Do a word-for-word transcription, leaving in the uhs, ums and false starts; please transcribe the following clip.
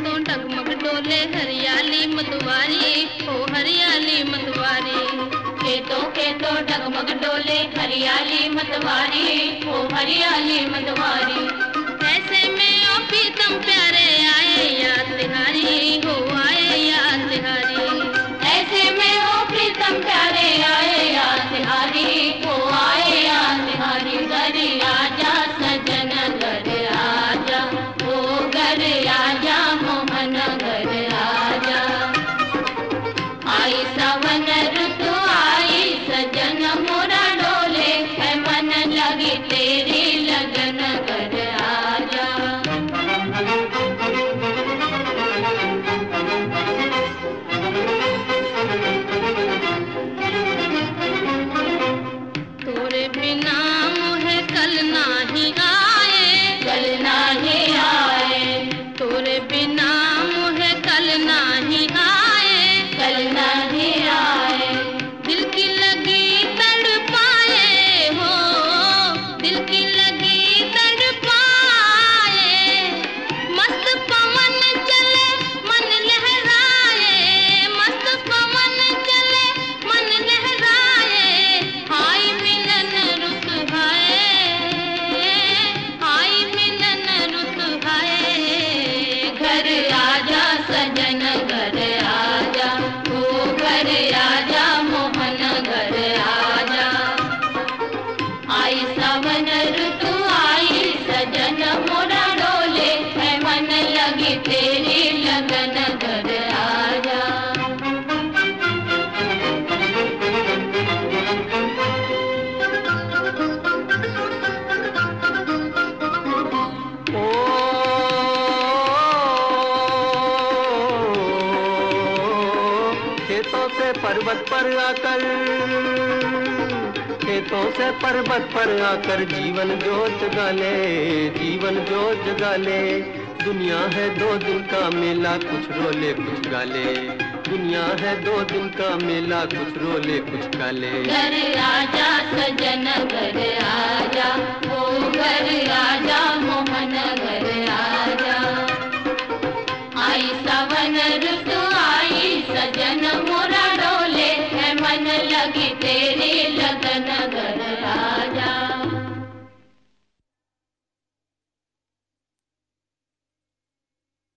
खेतों डगमग डोले हरियाली मतवारी, ओ हरियाली मतवारी। खेतों खेतों डगमग डोले हरियाली मतवारी, ओ हरियाली मतवारी। ऐसे में ओ प्रीतम प्यारे आए याद तिहारी, हो आए याद तिहारी। ऐसे में ओ प्रीतम प्यारे आए याद तिहारी, हो आए याद तिहारी। घर आजा सजन घर आजा, ओ घर आजा मोहन घर आजा। आई सावन ऋतु आई सजन मोरा डोले, है मन लगी तेरी लगन घर आजा। तोरे बिना मोहे कल नाही आए, कल नाही आए, तोरे बिना मोहे कल नाही आए, कल नहीं आए। दिल की लगी तड़पाए हो, दिल की लगी तड़पाए। मस्त पवन चले मन लहराए, मस्त पवन चले मन लहराए। हाय मिलन रुत हाय, हाय मिलन रुत हाय। घर आजा सजन घर आजा, ओ घर आजा मोहन घर आजा। आई सावन ऋतु आई सजन मोरा डोले, है मन लगी तेरी लगन घर आजा। ओ खेतों से पर्वत पर आकर, खेतों से पर्वत पर आकर जीवन जोत जगा ले, जीवन जोत जगा ले। दुनिया है दो दिन का मेला, कुछ रोले कुछ गाले। दुनिया है दो दिन का मेला, कुछ रोले कुछ गाले। घर आजा सजन घर